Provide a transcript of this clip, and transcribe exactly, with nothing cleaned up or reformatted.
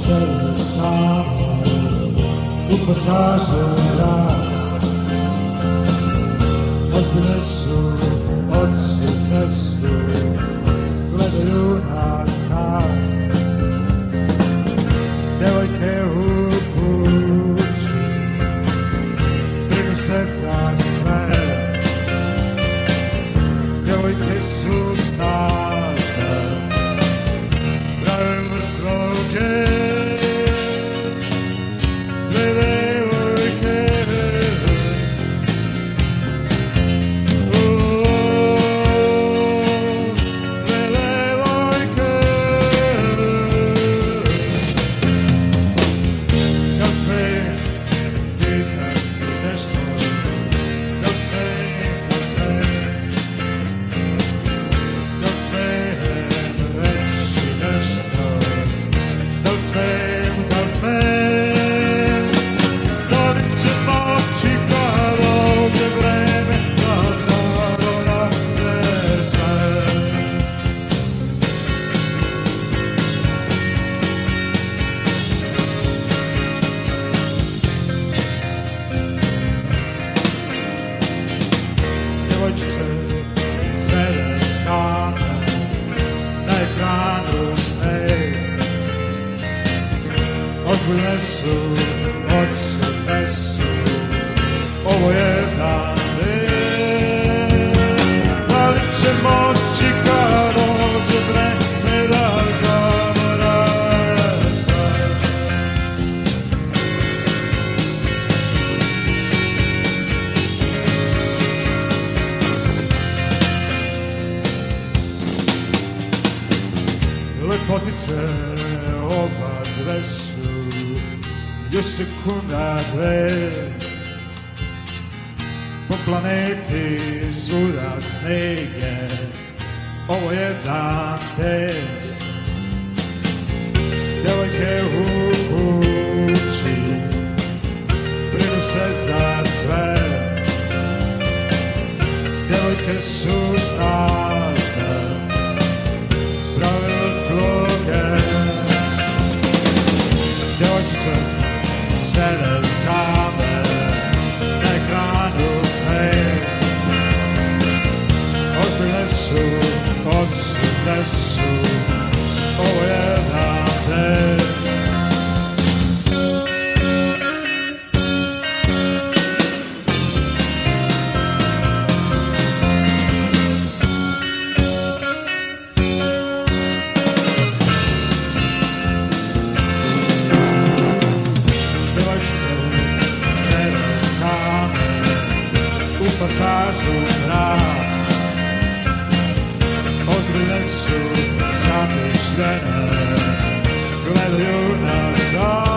sede same u pasažu grad. Ozbiljne su, odsutne su, gledaju na sad. Devojke u kući brinu se za sve. Devojke su stare, prave mrtvoge. Dve devojke, o, dve devojke. Da li smijem pitati nešto? Da li smijem, da li smijem? Da li smijem reći nešto? Da li smijem, da li smijem? Da li će moći kad ovdje vreme da zaboravlje sve? Djevojčice sede same na ekranu sne. Ozbiljne su, odsutne su, ovo je dan D. Da li će moći kad ovdje vreme da zaboravlje sve? Lepotice oba dve su, još sekunda dve. Po planeti svuda snege, ovo je dan D. Devojke u kući brinu se za sve. Devojke su stare, prave mrtvoge. Djevojčice sede same na ekranu sne. Ozbiljne su, odsutne su, ovo je dan D. Pasažu grad. Ozbiljne su, zamišljene, gledaju na sad.